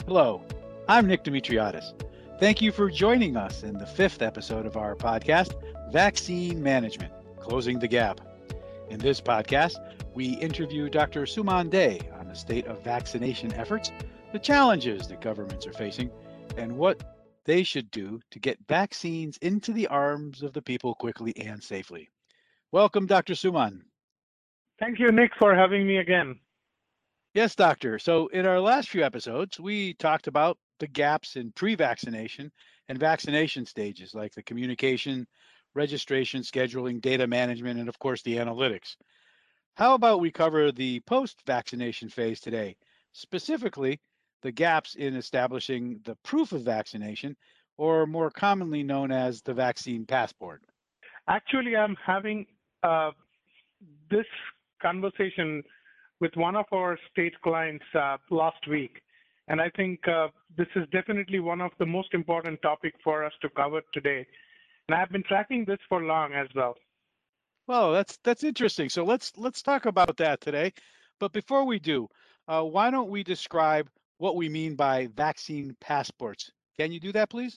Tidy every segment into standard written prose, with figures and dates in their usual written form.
Hello, I'm Nick Dimitriadis. Thank you for joining us in the fifth episode of our podcast, Vaccine Management Closing the Gap. In this podcast, we interview Dr. Suman Day on the state of vaccination efforts, the challenges that governments are facing, and what they should do to get vaccines into the arms of the people quickly and safely. Welcome, Dr. Suman. Thank you, Nick, for having me again. Yes, doctor. So, in our last few episodes, we talked about the gaps in pre vaccination and vaccination stages, like the communication, registration, scheduling, data management, and of course, the analytics. How about we cover the post vaccination phase today, specifically the gaps in establishing the proof of vaccination, or more commonly known as the vaccine passport? Actually, I'm having uh, this conversation with one of our state clients last week, and I think this is definitely one of the most important topic for us to cover today. And I've been tracking this for long as well. Well, that's interesting. So let's talk about that today. But before we do, why don't we describe what we mean by vaccine passports? Can you do that, please?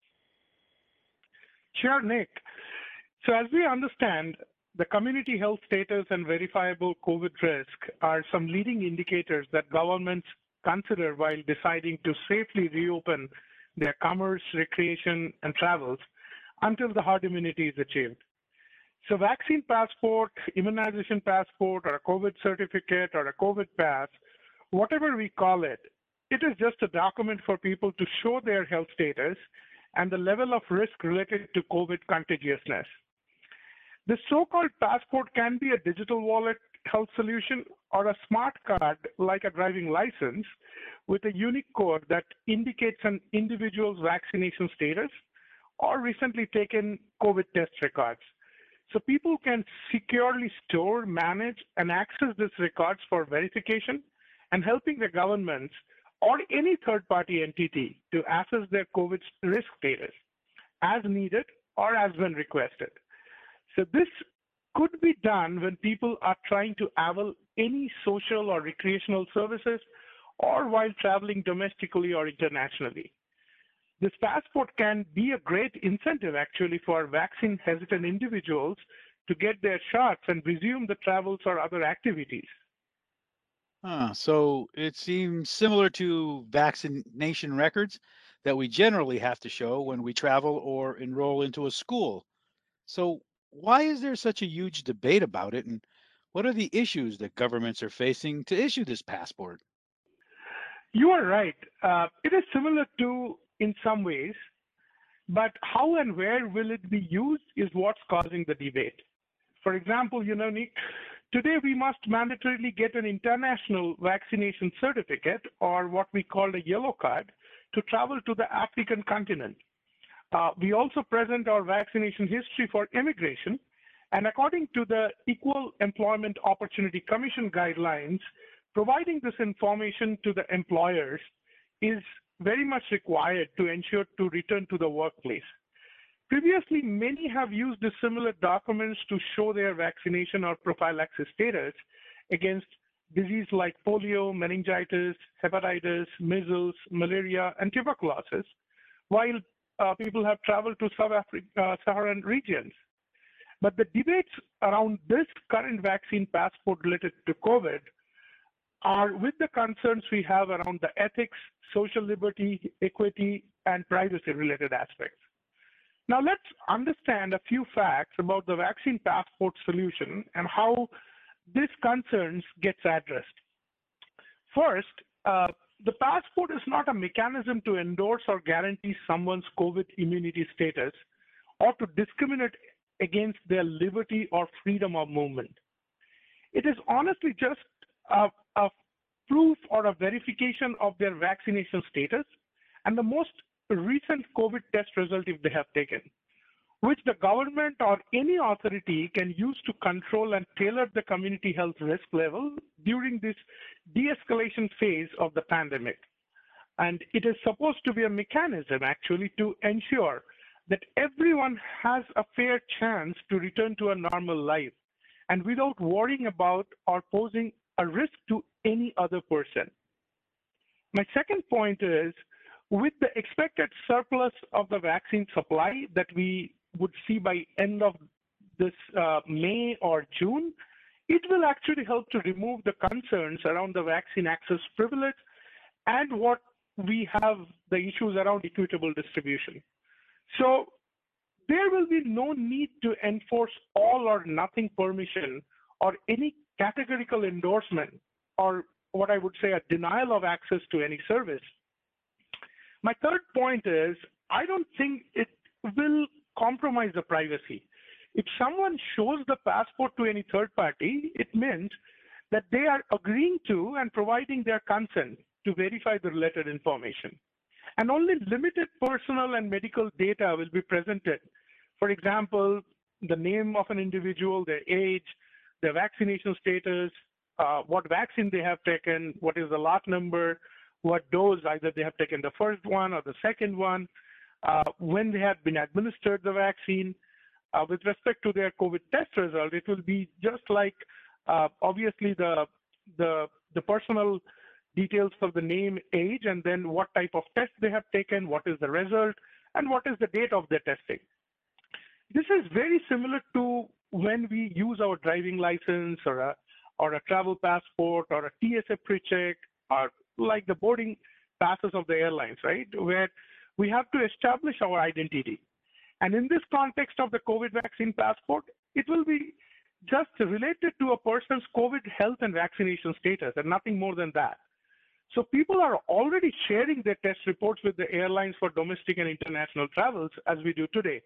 Sure, Nick. So as we understand, the community health status and verifiable COVID risk are some leading indicators that governments consider while deciding to safely reopen their commerce, recreation, and travels until the herd immunity is achieved. So vaccine passport, immunization passport, or a COVID certificate or a COVID pass, whatever we call it, it is just a document for people to show their health status and the level of risk related to COVID contagiousness. The so-called passport can be a digital wallet health solution or a smart card like a driving license with a unique code that indicates an individual's vaccination status or recently taken COVID test records. So people can securely store, manage, and access these records for verification and helping the governments or any third-party entity to assess their COVID risk status as needed or as when requested. So this could be done when people are trying to avail any social or recreational services or while traveling domestically or internationally. This passport can be a great incentive actually for vaccine hesitant individuals to get their shots and resume the travels or other activities. So it seems similar to vaccination records that we generally have to show when we travel or enroll into a school. So why is there such a huge debate about it, and what are the issues that governments are facing to issue this passport? You are right. It is similar to in some ways, but how and where will it be used is what's causing the debate. For example, Nick, today we must mandatorily get an international vaccination certificate or what we call a yellow card to travel to the African continent. We also present our vaccination history for immigration. And according to the Equal Employment Opportunity Commission guidelines, providing this information to the employers is very much required to ensure to return to the workplace. Previously, many have used the similar documents to show their vaccination or prophylaxis status against disease like polio, meningitis, hepatitis, measles, malaria, and tuberculosis, while people have traveled to Saharan regions. But the debates around this current vaccine passport related to COVID are with the concerns we have around the ethics, social liberty, equity, and privacy related aspects. Now let's understand a few facts about the vaccine passport solution and how this concerns gets addressed. First, the passport is not a mechanism to endorse or guarantee someone's COVID immunity status or to discriminate against their liberty or freedom of movement. It is honestly just a proof or a verification of their vaccination status and the most recent COVID test result if they have taken, which the government or any authority can use to control and tailor the community health risk level during this de-escalation phase of the pandemic. And it is supposed to be a mechanism actually to ensure that everyone has a fair chance to return to a normal life and without worrying about or posing a risk to any other person. My second point is, with the expected surplus of the vaccine supply that we would see by end of this May or June, it will actually help to remove the concerns around the vaccine access privilege and what we have the issues around equitable distribution. So there will be no need to enforce all or nothing permission or any categorical endorsement or what I would say a denial of access to any service. My third point is, I don't think it will compromise the privacy. If someone shows the passport to any third party, it means that they are agreeing to and providing their consent to verify the related information. And only limited personal and medical data will be presented. For example, the name of an individual, their age, their vaccination status, what vaccine they have taken, what is the lot number, what dose, either they have taken the first one or the second one, when they have been administered the vaccine. With respect to their COVID test result, it will be just like obviously the personal details for the name, age, and then what type of test they have taken, what is the result, and what is the date of the testing. This is very similar to when we use our driving license or a travel passport or a TSA pre-check or like the boarding passes of the airlines, right? Where we have to establish our identity. And in this context of the COVID vaccine passport, it will be just related to a person's COVID health and vaccination status and nothing more than that. So people are already sharing their test reports with the airlines for domestic and international travels as we do today.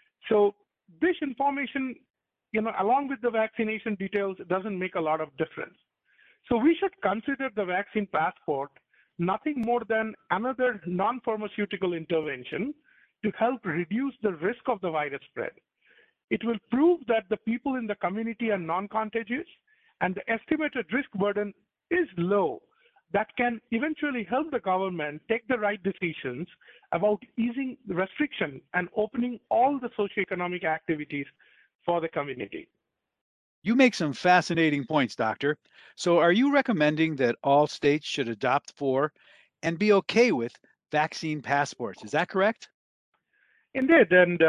So this information, along with the vaccination details, doesn't make a lot of difference. So we should consider the vaccine passport nothing more than another non-pharmaceutical intervention to help reduce the risk of the virus spread. It will prove that the people in the community are non-contagious and the estimated risk burden is low. That can eventually help the government take the right decisions about easing the restriction and opening all the socioeconomic activities for the community. You make some fascinating points, Doctor. So, are you recommending that all states should adopt for and be okay with vaccine passports? Is that correct? Indeed, and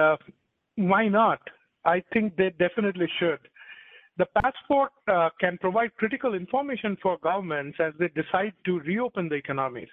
why not? I think they definitely should. The passport can provide critical information for governments as they decide to reopen the economies.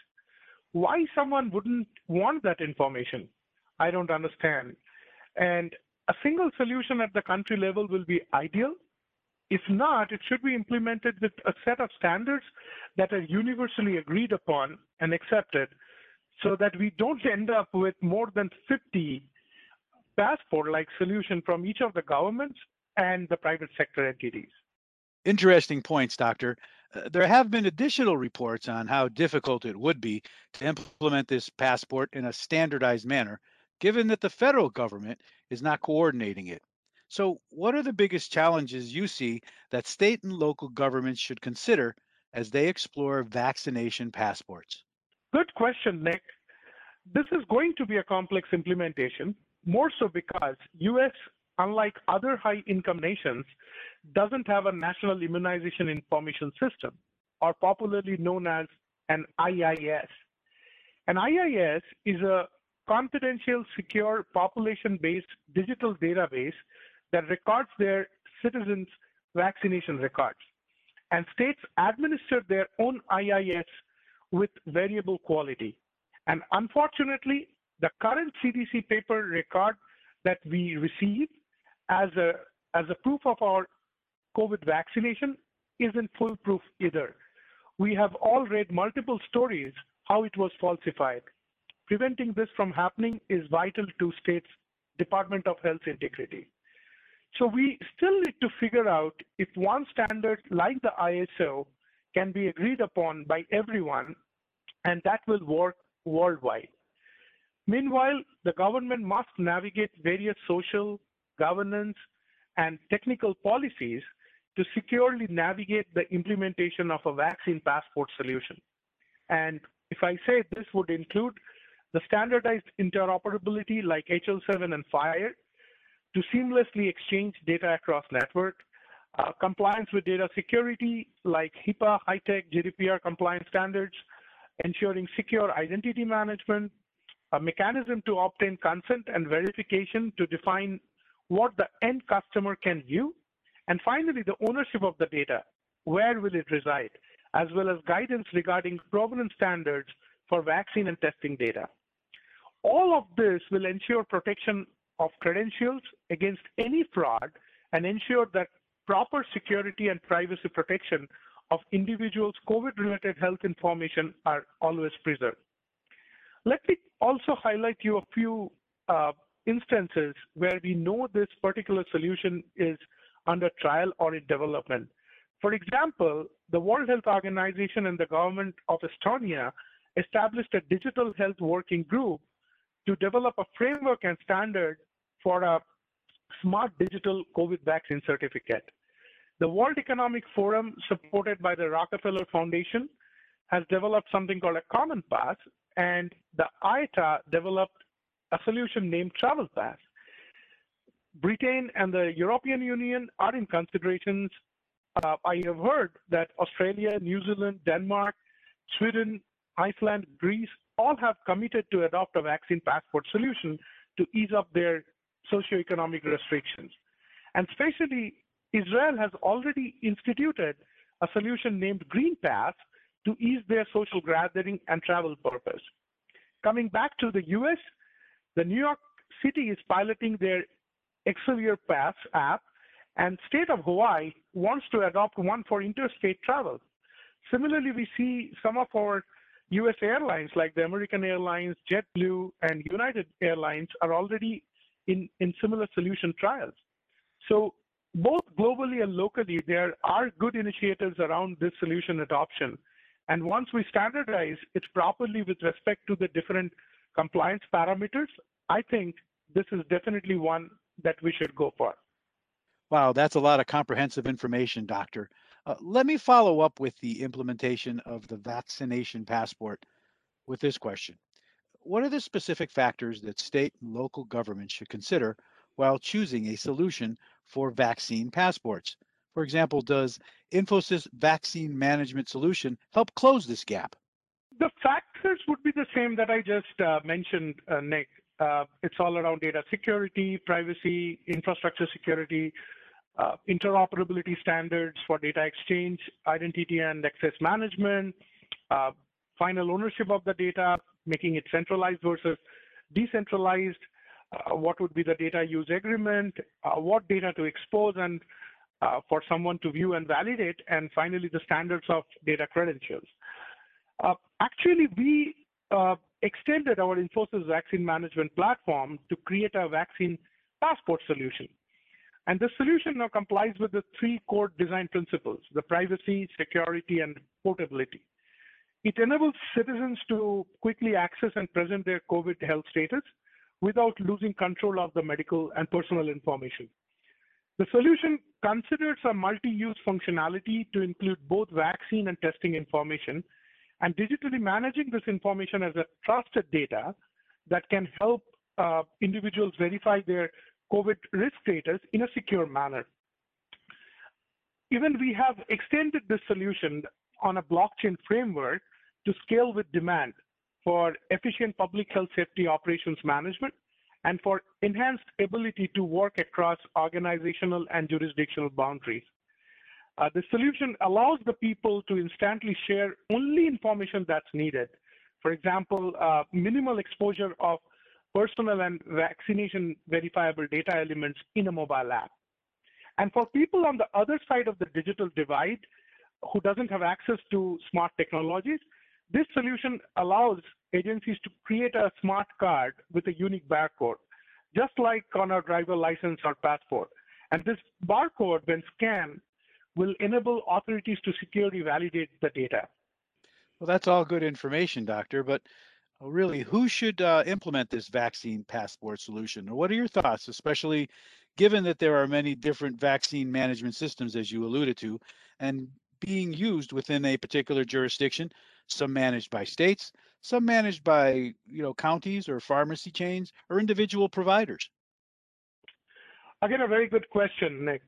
Why someone wouldn't want that information? I don't understand. And a single solution at the country level will be ideal. If not, it should be implemented with a set of standards that are universally agreed upon and accepted so that we don't end up with more than 50 passport-like solutions from each of the governments and the private sector entities. Interesting points, Doctor. There have been additional reports on how difficult it would be to implement this passport in a standardized manner, given that the federal government is not coordinating it. So, what are the biggest challenges you see that state and local governments should consider as they explore vaccination passports? Good question, Nick. This is going to be a complex implementation, more so because US, unlike other high-income nations, doesn't have a national immunization information system, or popularly known as an IIS. An IIS is a confidential, secure, population-based digital database that records their citizens' vaccination records. And states administer their own IIS with variable quality. And unfortunately, the current CDC paper record that we receive as a proof of our COVID vaccination isn't foolproof either. We have all read multiple stories how it was falsified. Preventing this from happening is vital to states' Department of Health integrity. So we still need to figure out if one standard like the ISO can be agreed upon by everyone, and that will work worldwide. Meanwhile, the government must navigate various social, governance, and technical policies to securely navigate the implementation of a vaccine passport solution. And if I say this would include the standardized interoperability like HL7 and FHIR to seamlessly exchange data across network, compliance with data security like HIPAA, HITECH, GDPR compliance standards, ensuring secure identity management, a mechanism to obtain consent and verification to define what the end customer can view, and finally, the ownership of the data. Where will it reside? As well as guidance regarding provenance standards for vaccine and testing data. All of this will ensure protection of credentials against any fraud and ensure that proper security and privacy protection of individuals' COVID-related health information are always preserved. Let me also highlight you a few instances where we know this particular solution is under trial or in development. For example, the World Health Organization and the government of Estonia established a digital health working group to develop a framework and standard for a smart digital COVID vaccine certificate. The World Economic Forum, supported by the Rockefeller Foundation, has developed something called a Common Pass, and the IATA developed a solution named Travel Pass. Britain and the European Union are in considerations. I have heard that Australia, New Zealand, Denmark, Sweden, Iceland, Greece, all have committed to adopt a vaccine passport solution to ease up their socioeconomic restrictions. And especially, Israel has already instituted a solution named Green Pass to ease their social gathering and travel purpose. Coming back to the US, the New York City is piloting their Excelsior Pass app, and state of Hawaii wants to adopt one for interstate travel. Similarly, we see some of our US airlines like the American Airlines, JetBlue, and United Airlines are already in similar solution trials. So both globally and locally, there are good initiatives around this solution adoption. And once we standardize it properly with respect to the different compliance parameters, I think this is definitely one that we should go for. Wow, that's a lot of comprehensive information, Doctor. Let me follow up with the implementation of the vaccination passport with this question. What are the specific factors that state and local governments should consider while choosing a solution for vaccine passports? For example, does Infosys Vaccine Management Solution help close this gap? The factors would be the same that I just mentioned, Nick. It's all around data security, privacy, infrastructure security, interoperability standards for data exchange, identity and access management, final ownership of the data, making it centralized versus decentralized, what would be the data use agreement, what data to expose and for someone to view and validate, and finally the standards of data credentials. Actually, we extended our Infosys Vaccine Management platform to create a vaccine passport solution. And the solution now complies with the three core design principles: the privacy, security, and portability. It enables citizens to quickly access and present their COVID health status without losing control of the medical and personal information. The solution considers a multi-use functionality to include both vaccine and testing information, and digitally managing this information as a trusted data that can help individuals verify their COVID risk status in a secure manner. Even we have extended this solution on a blockchain framework to scale with demand for efficient public health safety operations management and for enhanced ability to work across organizational and jurisdictional boundaries. The solution allows the people to instantly share only information that's needed. For example, minimal exposure of personal and vaccination verifiable data elements in a mobile app. And for people on the other side of the digital divide who doesn't have access to smart technologies, this solution allows agencies to create a smart card with a unique barcode, just like on our driver license or passport. And this barcode, when scanned, will enable authorities to securely validate the data. Well, that's all good information, Doctor, but really, who should implement this vaccine passport solution? Or what are your thoughts, especially given that there are many different vaccine management systems, as you alluded to, and being used within a particular jurisdiction, some managed by states, some managed by counties or pharmacy chains or individual providers? Again, a very good question, Nick.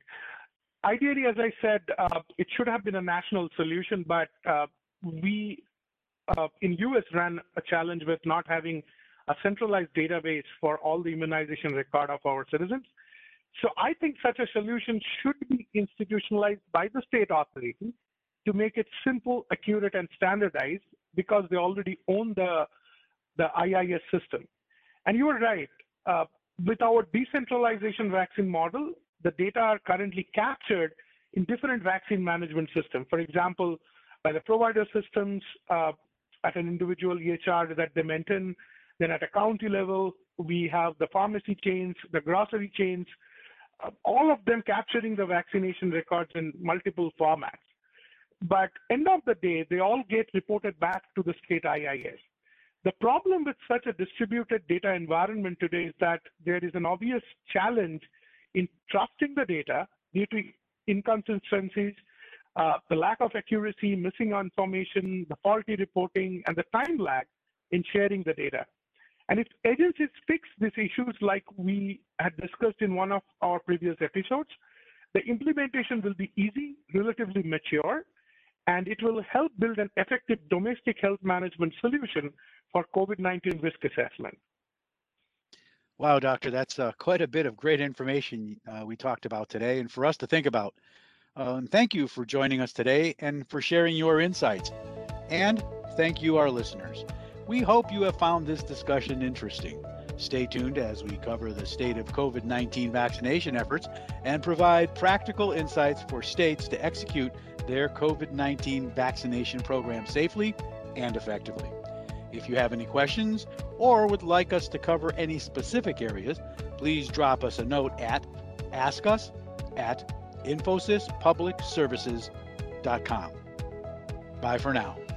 Ideally, as I said, it should have been a national solution, but we in US ran a challenge with not having a centralized database for all the immunization record of our citizens. So I think such a solution should be institutionalized by the state authority to make it simple, accurate, and standardized because they already own the IIS system. And you are right. With our decentralization vaccine model, the data are currently captured in different vaccine management systems. For example, by the provider systems at an individual EHR that they maintain. Then at a county level, we have the pharmacy chains, the grocery chains, all of them capturing the vaccination records in multiple formats. But end of the day, they all get reported back to the state IIS. The problem with such a distributed data environment today is that there is an obvious challenge in trusting the data due to inconsistencies, the lack of accuracy, missing information, the faulty reporting, and the time lag in sharing the data. And if agencies fix these issues like we had discussed in one of our previous episodes, the implementation will be easy, relatively mature, and it will help build an effective domestic health management solution for COVID-19 risk assessment. Wow, Doctor, that's quite a bit of great information we talked about today and for us to think about. And thank you for joining us today and for sharing your insights. And thank you, our listeners. We hope you have found this discussion interesting. Stay tuned as we cover the state of COVID-19 vaccination efforts and provide practical insights for states to execute their COVID-19 vaccination program safely and effectively. If you have any questions or would like us to cover any specific areas, please drop us a note at askus@infosyspublicservices.com. Bye for now.